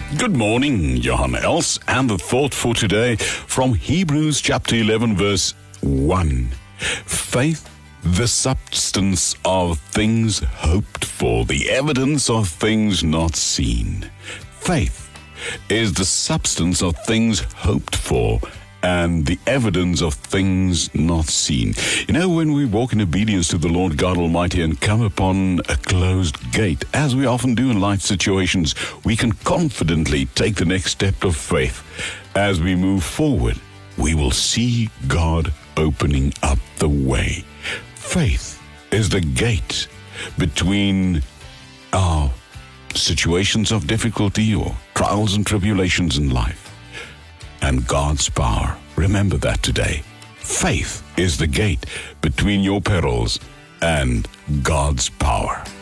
Good morning, Johan Els, and the thought for today from Hebrews chapter 11, verse 1. Faith, the substance of things hoped for, the evidence of things not seen. Faith is the substance of things hoped for and the evidence of things not seen. You know, when we walk in obedience to the Lord God Almighty and come upon a closed gate, as we often do in life situations, we can confidently take the next step of faith. As we move forward, we will see God opening up the way. Faith is the gate between our situations of difficulty or trials and tribulations in life and God's power. Remember that today. Faith is the gate between your perils and God's power.